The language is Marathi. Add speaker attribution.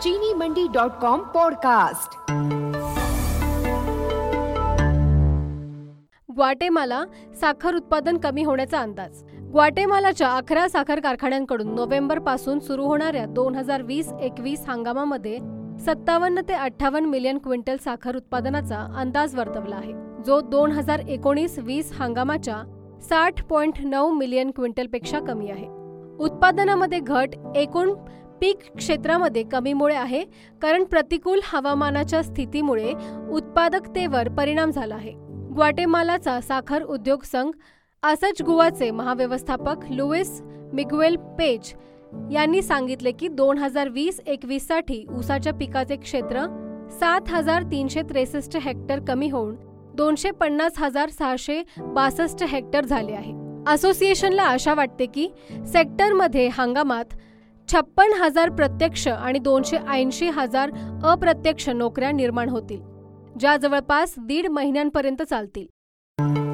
Speaker 1: चीनीमंडी.com पॉडकास्ट।
Speaker 2: ग्वाटेमाला साखर उत्पादन कमी होण्याचा अंदाज। ग्वाटेमालाच्या 11 साखर कारखान्यांकडून नोव्हेंबरपासून सुरू होणाऱ्या 2020-21 हंगामामध्ये 57 ते 58 मिलियन क्विंटल साखर उत्पादनाचा अंदाज वर्तवला आहे, जो 2019-20 हंगामाच्या 60.9 मिलियन क्विंटलपेक्षा कमी आहे। उत्पादनामध्ये घट एकूण पीक क्षेत्रामध्ये कमीमुळे आहे, कारण प्रतिकूल हवामानाच्या स्थितीमुळे उत्पादकतेवर परिणाम झाला आहे। ग्वाटेमालाचा साखर उद्योग संघ आसचगुआचे महाव्यवस्थापक लुईस मिग्वेल पेज यांनी सांगितले की 2020-21 साठी ऊसाच्या पिकाचे क्षेत्र 7,363 हेक्टर कमी होऊन 250,662 हेक्टर झाले आहे। असोसिएशनला आशा वाटते की सेक्टरमध्ये हंगामात 56,000 प्रत्यक्ष आणि 280,000 अप्रत्यक्ष नोकऱ्या निर्माण होतील, ज्या जवळपास 1.5 महिन्यांपर्यंत चालतील।